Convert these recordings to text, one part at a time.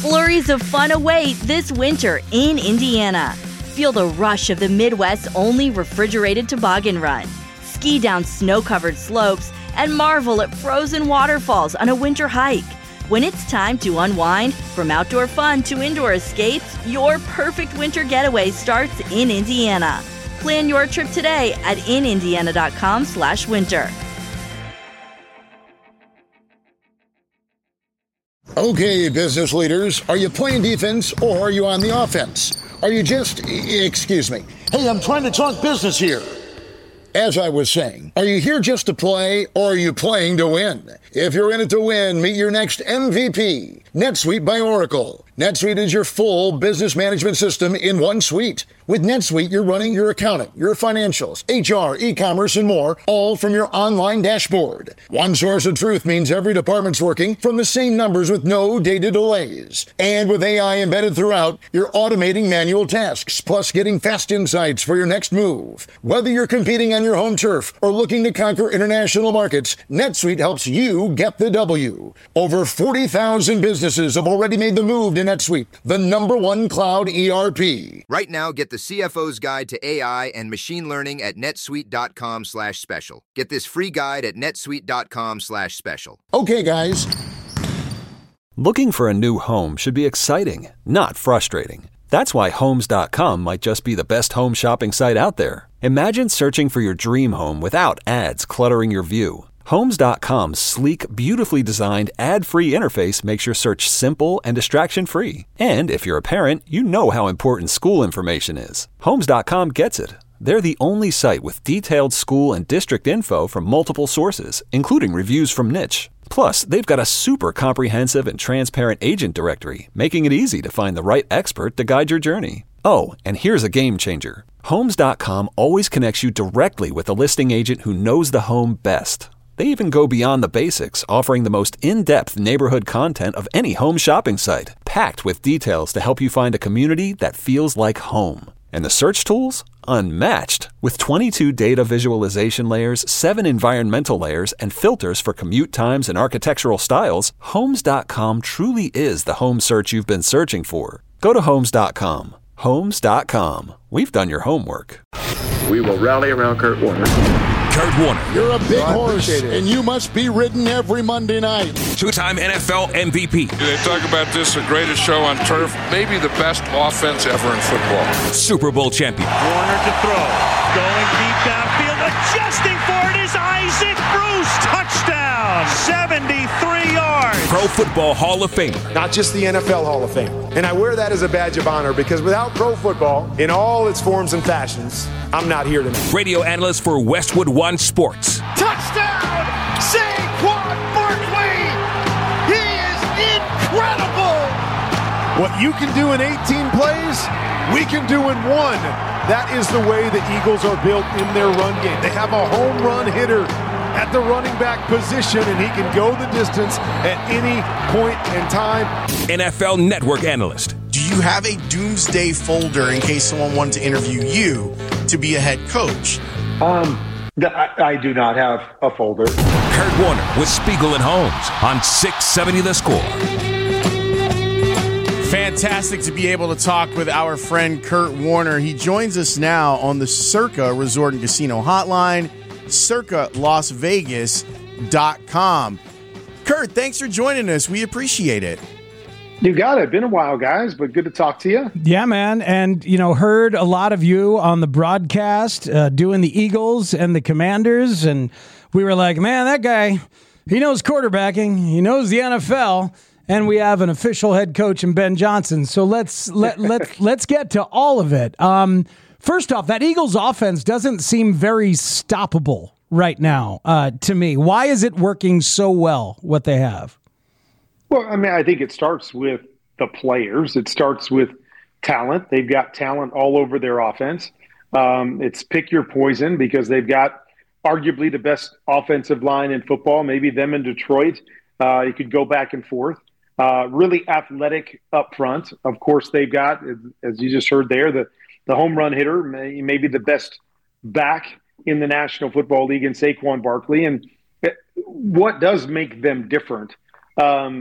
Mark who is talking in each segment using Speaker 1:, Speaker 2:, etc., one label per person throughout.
Speaker 1: Flurries of fun await this winter in Indiana. Feel the rush of the Midwest's only refrigerated toboggan run. Ski down snow-covered slopes and marvel at frozen waterfalls on a winter hike. When it's time to unwind, from outdoor fun to indoor escapes, your perfect winter getaway starts in Indiana. Plan your trip today at inindiana.com/winter.
Speaker 2: Okay, business leaders, are you playing defense or are you on the offense? Are you just, excuse me, hey, I'm trying to talk business here. As I was saying, are you here just to play or are you playing to win? If you're in it to win, meet your next MVP, NetSuite by Oracle. NetSuite is your full business management system in one suite. With NetSuite, you're running your accounting, your financials, HR, e-commerce, and more, all from your online dashboard. One source of truth means every department's working from the same numbers with no data delays. And with AI embedded throughout, you're automating manual tasks, plus getting fast insights for your next move. Whether you're competing on your home turf or looking to conquer international markets, NetSuite helps you get the W. Over 40,000 businesses have already made the move to NetSuite, the #1 cloud ERP.
Speaker 3: Right now, get the CFO's Guide to AI and Machine Learning at netsuite.com/special. Get this free guide at netsuite.com/special.
Speaker 2: Okay, guys.
Speaker 4: Looking for a new home should be exciting, not frustrating. That's why Homes.com might just be the best home shopping site out there. Imagine searching for your dream home without ads cluttering your view. Homes.com's sleek, beautifully designed, ad-free interface makes your search simple and distraction-free. And if you're a parent, you know how important school information is. Homes.com gets it. They're the only site with detailed school and district info from multiple sources, including reviews from Niche. Plus, they've got a super comprehensive and transparent agent directory, making it easy to find the right expert to guide your journey. Oh, and here's a game changer. Homes.com always connects you directly with a listing agent who knows the home best. They even go beyond the basics, offering the most in-depth neighborhood content of any home shopping site, packed with details to help you find a community that feels like home. And the search tools? Unmatched. With 22 data visualization layers, 7 environmental layers, and filters for commute times and architectural styles, Homes.com truly is the home search you've been searching for. Go to Homes.com. Homes.com. We've done your homework.
Speaker 5: We will rally around Kurt Warner.
Speaker 6: Kurt Warner.
Speaker 2: You're a big horse, and you must be ridden every Monday night.
Speaker 6: Two-time NFL MVP.
Speaker 7: They talk about this, the greatest show on turf, maybe the best offense ever in football.
Speaker 6: Super Bowl champion.
Speaker 8: Warner to throw. Going deep downfield. Adjusting for it is Isaac Bruce. Touchdown. 73 yards.
Speaker 6: Pro Football Hall of Famer.
Speaker 5: Not just the NFL Hall of Fame. And I wear that as a badge of honor because without pro football, in all its forms and fashions, I'm not here tonight.
Speaker 6: Radio analyst for Westwood One Sports.
Speaker 8: Touchdown. Saquon Barkley. He is incredible.
Speaker 5: What you can do in 18 plays, we can do in one. That is the way the Eagles are built in their run game. They have a home run hitter at the running back position, and he can go the distance at any point in time.
Speaker 6: NFL Network analyst.
Speaker 9: Do you have a doomsday folder in case someone wanted to interview you to be a head coach?
Speaker 5: I do not have a folder.
Speaker 6: Kurt Warner with Spiegel and Holmes on 670 The Score.
Speaker 10: Fantastic to be able to talk with our friend Kurt Warner. He joins us now on the Circa Resort and Casino Hotline, circalasvegas.com. Kurt, thanks for joining us. We appreciate it.
Speaker 5: You got it. Been a while, guys, but good to talk to you.
Speaker 11: Yeah, man. And, heard a lot of you on the broadcast doing the Eagles and the Commanders. And we were like, man, that guy, he knows quarterbacking. He knows the NFL. And we have an official head coach in Ben Johnson. So let's get to all of it. First off, that Eagles offense doesn't seem very stoppable right now to me. Why is it working so well, what they have?
Speaker 5: Well, I think it starts with the players. It starts with talent. They've got talent all over their offense. It's pick your poison because they've got arguably the best offensive line in football, maybe them in Detroit. You could go back and forth. Really athletic up front. Of course, they've got, as you just heard there, the home run hitter, maybe the best back in the National Football League in Saquon Barkley. And what does make them different?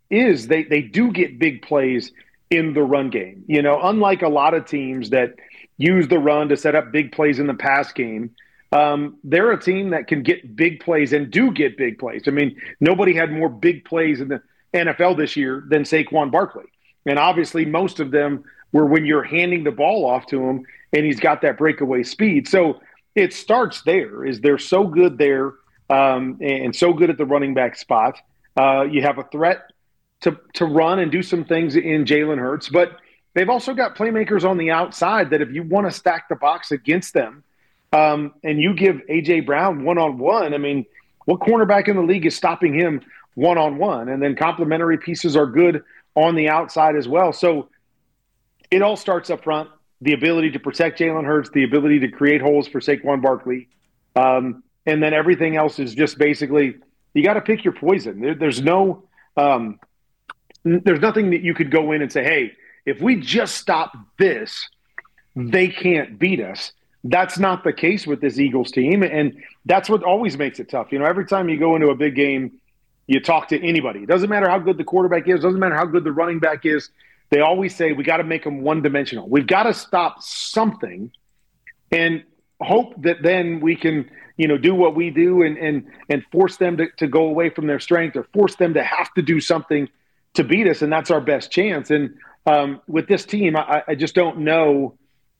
Speaker 5: is they do get big plays in the run game. You know, unlike a lot of teams that use the run to set up big plays in the pass game, they're a team that can get big plays and do get big plays. I mean, nobody had more big plays in the NFL this year than Saquon Barkley. And obviously most of them were when you're handing the ball off to him and he's got that breakaway speed. So it starts there, is they're so good there and so good at the running back spot. You have a threat to run and do some things in Jalen Hurts, but they've also got playmakers on the outside that if you want to stack the box against them and you give A.J. Brown one-on-one, I mean, what cornerback in the league is stopping him one-on-one? And then complementary pieces are good on the outside as well. So it all starts up front, the ability to protect Jalen Hurts, the ability to create holes for Saquon Barkley. And then everything else is just basically, you got to pick your poison. There's nothing that you could go in and say, hey, if we just stop this, they can't beat us. That's not the case with this Eagles team. And that's what always makes it tough. You know, every time you go into a big game, you talk to anybody. It doesn't matter how good the quarterback is. Doesn't matter how good the running back is. They always say, we got to make them one-dimensional. We've got to stop something and hope that then we can, you know, do what we do and force them to go away from their strength or force them to have to do something to beat us, and that's our best chance. And with this team, I just don't know.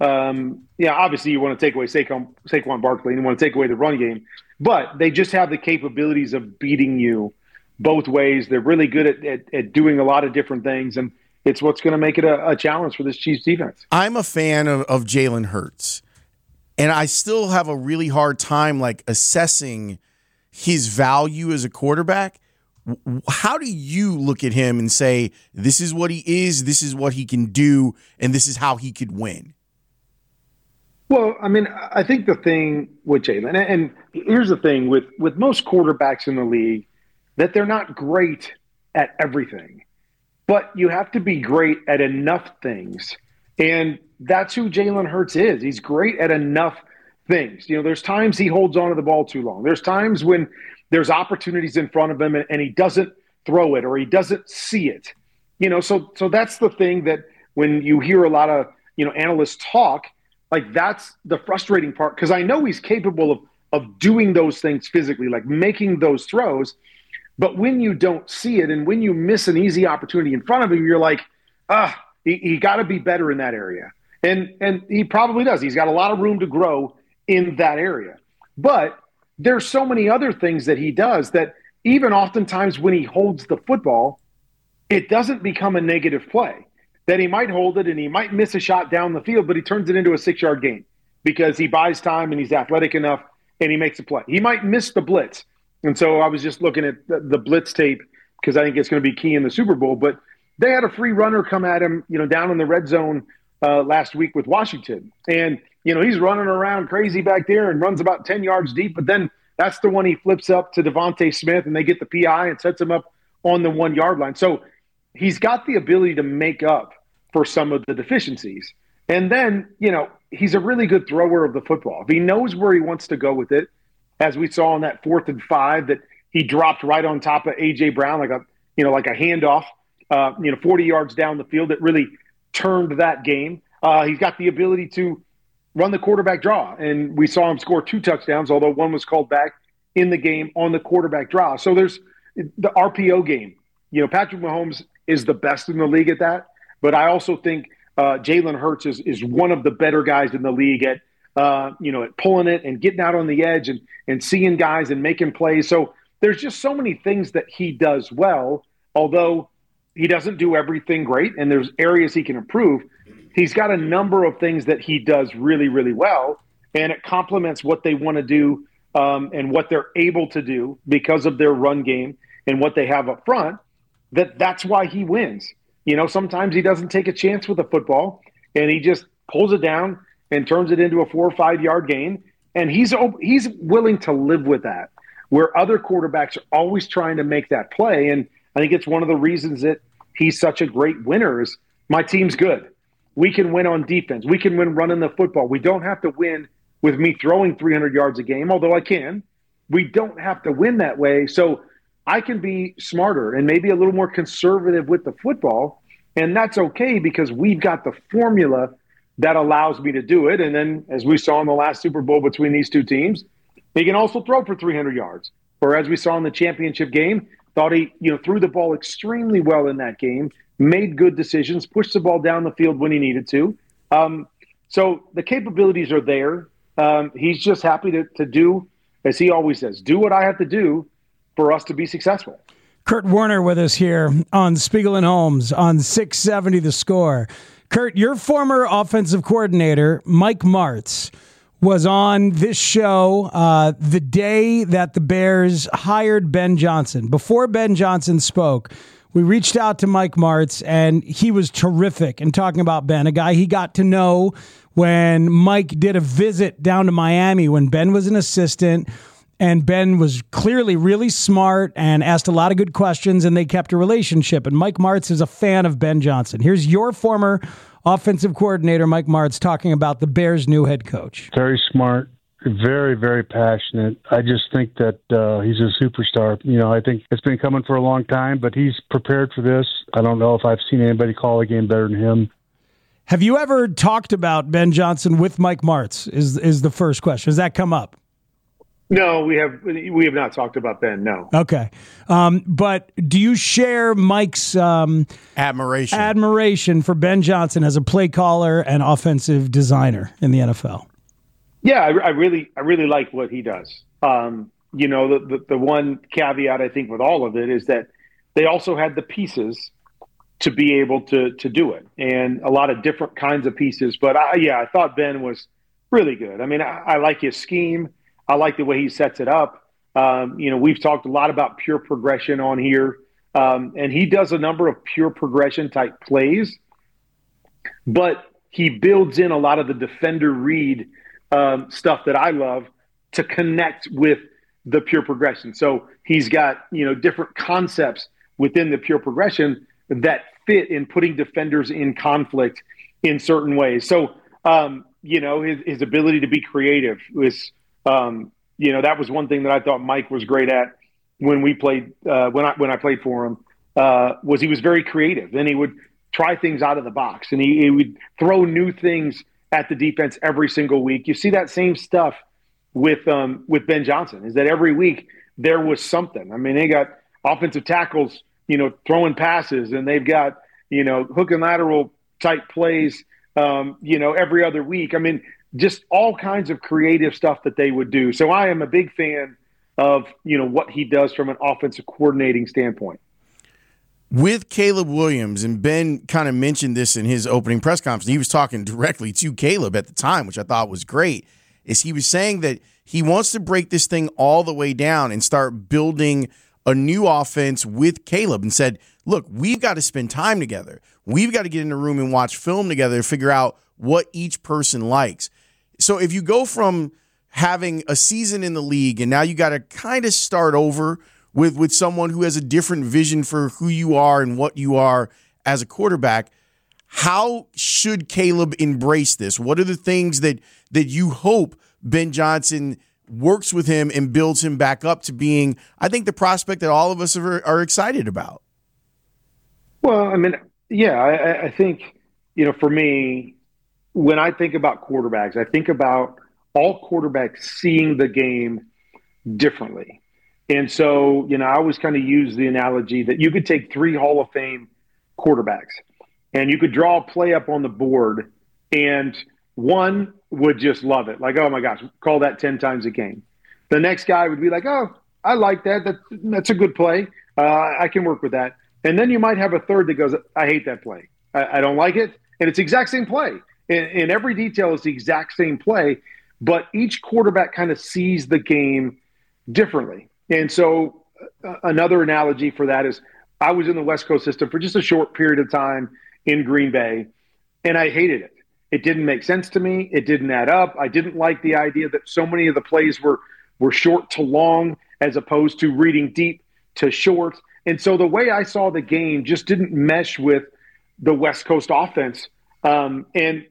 Speaker 5: Obviously you want to take away Saquon Barkley and you want to take away the run game, but they just have the capabilities of beating you both ways. They're really good at doing a lot of different things, and it's what's going to make it a challenge for this Chiefs defense.
Speaker 10: I'm a fan of Jalen Hurts, and I still have a really hard time assessing his value as a quarterback. How do you look at him and say, this is what he is, this is what he can do, and this is how he could win?
Speaker 5: Well, I mean, I think the thing with Jalen, and here's the thing with most quarterbacks in the league, that they're not great at everything, but you have to be great at enough things. And that's who Jalen Hurts is. He's great at enough things. You know, there's times he holds on to the ball too long. There's times when there's opportunities in front of him and he doesn't throw it or he doesn't see it. You know, so that's the thing that when you hear a lot of, you know, analysts talk, that's the frustrating part, because I know he's capable of doing those things physically, like making those throws. But when you don't see it and when you miss an easy opportunity in front of him, you're like, he got to be better in that area. And he probably does. He's got a lot of room to grow in that area. But there's so many other things that he does that even oftentimes when he holds the football, it doesn't become a negative play. That he might hold it and he might miss a shot down the field, but he turns it into a 6-yard gain because he buys time and he's athletic enough and he makes a play. He might miss the blitz. And so I was just looking at the blitz tape because I think it's going to be key in the Super Bowl. But they had a free runner come at him, you know, down in the red zone last week with Washington. And, you know, he's running around crazy back there and runs about 10 yards deep. But then that's the one he flips up to Devontae Smith and they get the PI and sets him up on the 1-yard line. So he's got the ability to make up for some of the deficiencies. And then, you know, he's a really good thrower of the football. If he knows where he wants to go with it, as we saw on that 4th and 5 that he dropped right on top of A.J. Brown, like a handoff, 40 yards down the field that really turned that game. He's got the ability to run the quarterback draw. And we saw him score 2 touchdowns, although one was called back in the game on the quarterback draw. So there's the RPO game. You know, Patrick Mahomes is the best in the league at that. But I also think Jalen Hurts is one of the better guys in the league at pulling it and getting out on the edge and seeing guys and making plays. So there's just so many things that he does well, although he doesn't do everything great and there's areas he can improve. He's got a number of things that he does really, really well, and it complements what they want to do and what they're able to do because of their run game and what they have up front. That's why he wins. You know, sometimes he doesn't take a chance with the football and he just pulls it down and turns it into a 4 or 5 yard gain. And he's willing to live with that, where other quarterbacks are always trying to make that play. And I think it's one of the reasons that he's such a great winner is my team's good. We can win on defense. We can win running the football. We don't have to win with me throwing 300 yards a game, although I can. We don't have to win that way. So I can be smarter and maybe a little more conservative with the football, and that's okay because we've got the formula that allows me to do it. And then, as we saw in the last Super Bowl between these two teams, he can also throw for 300 yards. Or as we saw in the championship game, thought he threw the ball extremely well in that game, made good decisions, pushed the ball down the field when he needed to. So the capabilities are there. He's just happy to do, as he always says, do what I have to do for us to be successful.
Speaker 11: Kurt Warner with us here on Spiegel and Holmes on 670 The Score. Kurt, your former offensive coordinator, Mike Martz, was on this show the day that the Bears hired Ben Johnson. Before Ben Johnson spoke, we reached out to Mike Martz, and he was terrific in talking about Ben, a guy he got to know when Mike did a visit down to Miami when Ben was an assistant. And Ben was clearly really smart and asked a lot of good questions, and they kept a relationship. And Mike Martz is a fan of Ben Johnson. Here's your former offensive coordinator, Mike Martz, talking about the Bears' new head coach.
Speaker 12: Very smart, very, very passionate. I just think that he's a superstar. I think it's been coming for a long time, but he's prepared for this. I don't know if I've seen anybody call a game better than him.
Speaker 11: Have you ever talked about Ben Johnson with Mike Martz is the first question. Has that come up?
Speaker 5: No, we have not talked about Ben, no.
Speaker 11: Okay. But do you share Mike's admiration for Ben Johnson as a play caller and offensive designer in the NFL?
Speaker 5: Yeah, I really like what he does. The one caveat I think with all of it is that they also had the pieces to be able to do it, and a lot of different kinds of pieces. But I thought Ben was really good. I mean, I like his scheme. I like the way he sets it up. We've talked a lot about pure progression on here, and he does a number of pure progression type plays, but he builds in a lot of the defender read stuff that I love to connect with the pure progression. So he's got, different concepts within the pure progression that fit in putting defenders in conflict in certain ways. So, his ability to be creative is, that was one thing that I thought Mike was great at when we played, when I played for him, was he was very creative, and he would try things out of the box, and he would throw new things at the defense every single week. You see that same stuff with Ben Johnson, is that every week there was something. I mean, they got offensive tackles, throwing passes, and they've got, hook and lateral type plays, every other week. I mean, just all kinds of creative stuff that they would do. So I am a big fan of, what he does from an offensive coordinating standpoint.
Speaker 10: With Caleb Williams, and Ben kind of mentioned this in his opening press conference, he was talking directly to Caleb at the time, which I thought was great, is he was saying that he wants to break this thing all the way down and start building a new offense with Caleb, and said, look, we've got to spend time together. We've got to get in the room and watch film together to figure out what each person likes. So if you go from having a season in the league and now you got to kind of start over with someone who has a different vision for who you are and what you are as a quarterback, how should Caleb embrace this? What are the things that you hope Ben Johnson works with him and builds him back up to being, I think, the prospect that all of us are excited about?
Speaker 5: Well, I mean, yeah, I think, for me, when I think about quarterbacks, I think about all quarterbacks seeing the game differently. And so, I always kind of use the analogy that you could take 3 Hall of Fame quarterbacks and you could draw a play up on the board, and one would just love it. Like, oh my gosh, call that 10 times a game. The next guy would be like, oh, I like that. That's a good play. I can work with that. And then you might have a third that goes, I hate that play. I don't like it. And it's the exact same play. In every detail, it's the exact same play, but each quarterback kind of sees the game differently. And so another analogy for that is I was in the West Coast system for just a short period of time in Green Bay, and I hated it. It didn't make sense to me. It didn't add up. I didn't like the idea that so many of the plays were short to long as opposed to reading deep to short. And so the way I saw the game just didn't mesh with the West Coast offense. And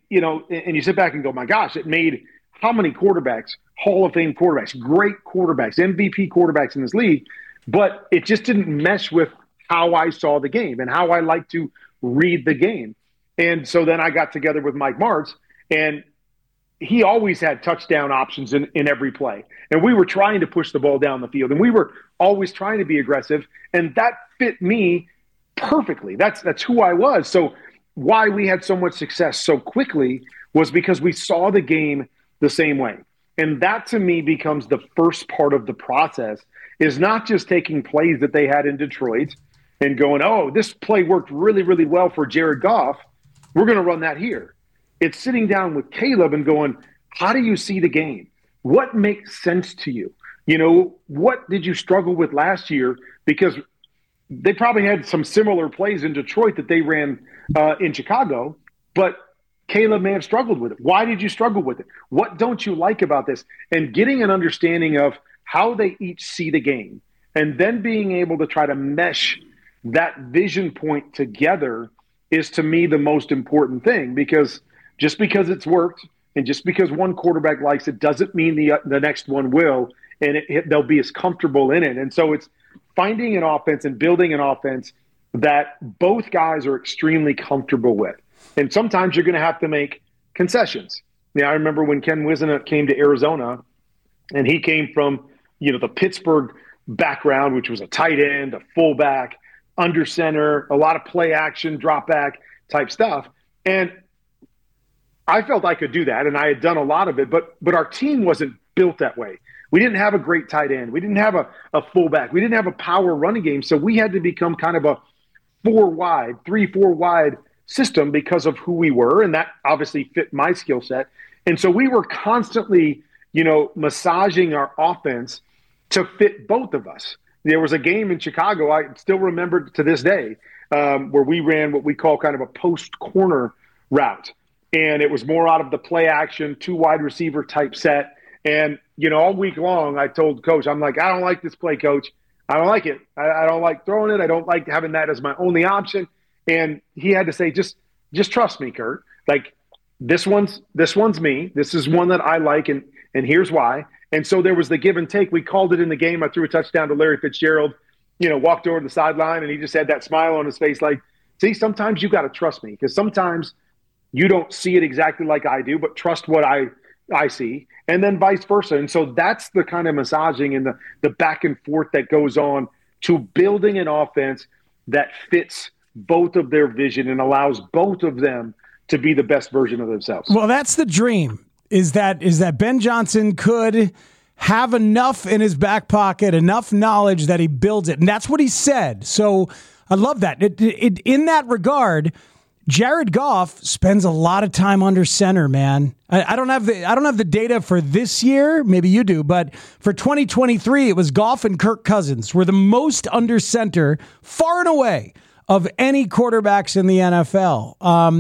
Speaker 5: you sit back and go, my gosh, it made how many quarterbacks, Hall of Fame quarterbacks, great quarterbacks, MVP quarterbacks in this league but it just didn't mesh with how I saw the game and how I like to read the game. And so then I got together with Mike Martz, and he always had touchdown options in every play. And we were trying to push the ball down the field, and we were always trying to be aggressive. And that fit me perfectly. That's who I was. So why we had so much success so quickly was because we saw the game the same way. And that to me becomes the first part of the process, is not just taking plays that they had in Detroit and going, oh, this play worked really, really well for Jared Goff. We're going to run that here. It's sitting down with Caleb and going, how do you see the game? What makes sense to you? You know, what did you struggle with last year? Because they probably had some similar plays in Detroit that they ran in Chicago, but Caleb may have struggled with it. Why did you struggle with it? What don't you like about this? And getting an understanding of how they each see the game, and then being able to try to mesh that vision point together is, to me, the most important thing. Because just because it's worked and just because one quarterback likes it doesn't mean the next one will, and they'll be as comfortable in it. And so it's finding an offense and building an offense that both guys are extremely comfortable with. And sometimes you're going to have to make concessions. I remember when Ken Whisenant came to Arizona, and he came from, the Pittsburgh background, which was a tight end, a fullback, under center, a lot of play action, drop back type stuff. And I felt I could do that, and I had done a lot of it, but our team wasn't built that way. We didn't have a great tight end. We didn't have a fullback. We didn't have a power running game. So we had to become kind of a 3-4 wide system because of who we were, and that obviously fit my skill set. And so we were constantly, massaging our offense to fit both of us. There was a game in Chicago, I still remember to this day, where we ran what we call kind of a post corner route. And it was more out of the play action, 2 wide receiver type set. And, all week long, I told Coach, I'm like, I don't like this play, Coach. I don't like it. I don't like throwing it. I don't like having that as my only option. And he had to say, just trust me, Kurt. Like, this one's me. This is one that I like, and here's why. And so there was the give and take. We called it in the game. I threw a touchdown to Larry Fitzgerald, walked over to the sideline, and he just had that smile on his face like, see, sometimes you got to trust me, because sometimes you don't see it exactly like I do, but trust what I see, and then vice versa. And so that's the kind of massaging and the back and forth that goes on to building an offense that fits both of their vision and allows both of them to be the best version of themselves.
Speaker 11: Well, that's the dream, is that Ben Johnson could have enough in his back pocket, enough knowledge that he builds it. And that's what he said. So I love that. In that regard, Jared Goff spends a lot of time under center, man. I don't have the data for this year. Maybe you do, but for 2023, it was Goff and Kirk Cousins were the most under center, far and away, of any quarterbacks in the NFL.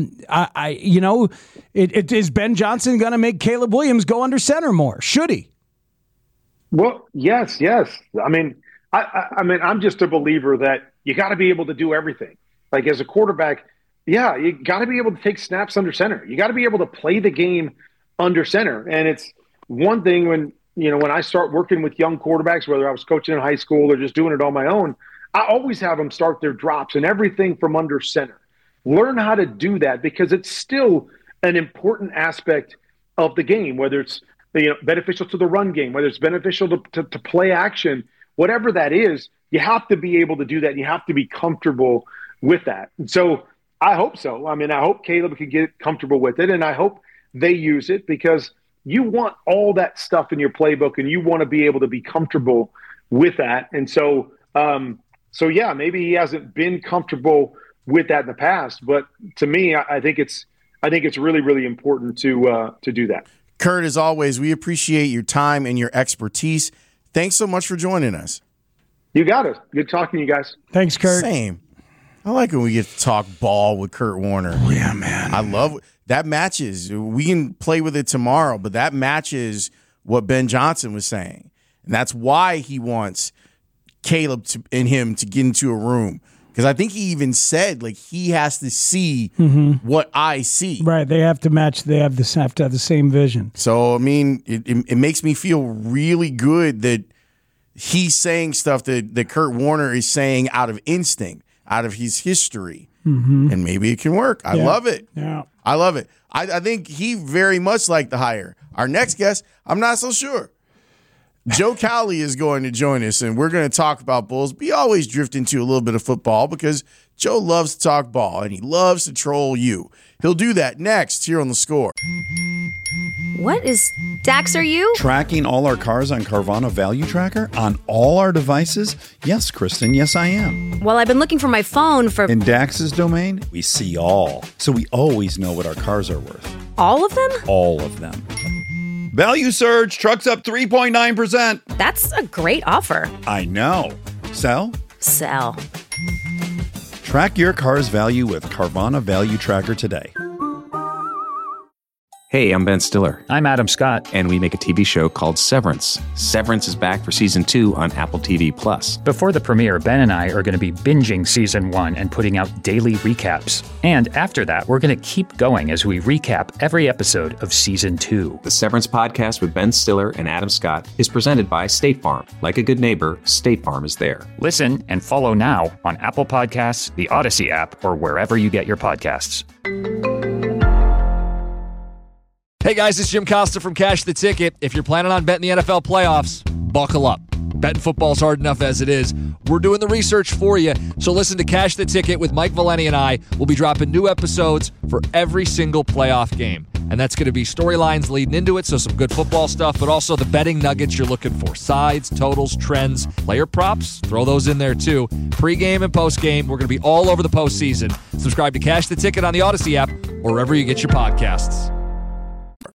Speaker 11: Is Ben Johnson going to make Caleb Williams go under center more? Should he?
Speaker 5: Well, yes. I mean, I'm just a believer that you got to be able to do everything. Like, as a quarterback, yeah, you got to be able to take snaps under center. You got to be able to play the game under center. And it's one thing when I start working with young quarterbacks, whether I was coaching in high school or just doing it on my own, I always have them start their drops and everything from under center. Learn how to do that, because it's still an important aspect of the game, whether it's beneficial to the run game, whether it's beneficial to play action, whatever that is, you have to be able to do that. And you have to be comfortable with that. And so I hope so. I mean, I hope Caleb can get comfortable with it, and I hope they use it, because you want all that stuff in your playbook, and you want to be able to be comfortable with that. And so, yeah, maybe he hasn't been comfortable with that in the past, but to me, I think it's really, really important to do that.
Speaker 10: Kurt, as always, we appreciate your time and your expertise. Thanks so much for joining us.
Speaker 5: You got it. Good talking to you guys.
Speaker 11: Thanks, Kurt.
Speaker 10: Same. I like when we get to talk ball with Kurt Warner.
Speaker 11: Oh, yeah, man.
Speaker 10: I love that matches. We can play with it tomorrow, but that matches what Ben Johnson was saying. And that's why he wants Caleb and him to get into a room. Because I think he even said, like, he has to see what I see.
Speaker 11: Right. They have to match. They have to have the same vision.
Speaker 10: So, I mean, it makes me feel really good that he's saying stuff that Kurt Warner is saying out of instinct, out of his history.
Speaker 11: Mm-hmm.
Speaker 10: And maybe it can work. I love it.
Speaker 11: Yeah.
Speaker 10: I love it. I think he very much liked the hire. Our next guest, I'm not so sure. Joe Cowley is going to join us, and we're going to talk about Bulls. We always drift into a little bit of football because Joe loves to talk ball, and he loves to troll you. He'll do that next here on The Score.
Speaker 13: What is Dax, are you?
Speaker 14: Tracking all our cars on Carvana Value Tracker on all our devices? Yes, Kristen, yes, I am.
Speaker 13: Well, I've been looking for my phone for...
Speaker 14: In Dax's domain, we see all. So we always know what our cars are worth.
Speaker 13: All of them?
Speaker 14: All of them. Value surge, trucks up 3.9%.
Speaker 13: That's a great offer.
Speaker 14: I know. Sell?
Speaker 13: Sell.
Speaker 14: Track your car's value with Carvana Value Tracker today.
Speaker 15: Hey, I'm Ben Stiller. I'm Adam Scott. And we make a TV show called Severance. Severance is back for Season 2 on Apple TV+.
Speaker 16: Before the premiere, Ben and I are going to be binging Season 1 and putting out daily recaps. And after that, we're going to keep going as we recap every episode of Season 2.
Speaker 15: The Severance podcast with Ben Stiller and Adam Scott is presented by State Farm. Like a good neighbor, State Farm is there.
Speaker 16: Listen and follow now on Apple Podcasts, the Odyssey app, or wherever you get your podcasts.
Speaker 17: Hey guys, it's Jim Costa from Cash the Ticket. If you're planning on betting the NFL playoffs, buckle up. Betting football's hard enough as it is. We're doing the research for you, so listen to Cash the Ticket with Mike Valeni and I. We'll be dropping new episodes for every single playoff game. And that's going to be storylines leading into it, so some good football stuff, but also the betting nuggets you're looking for. Sides, totals, trends, player props, throw those in there too. Pre-game and post-game, we're going to be all over the postseason. Subscribe to Cash the Ticket on the Odyssey app or wherever you get your podcasts.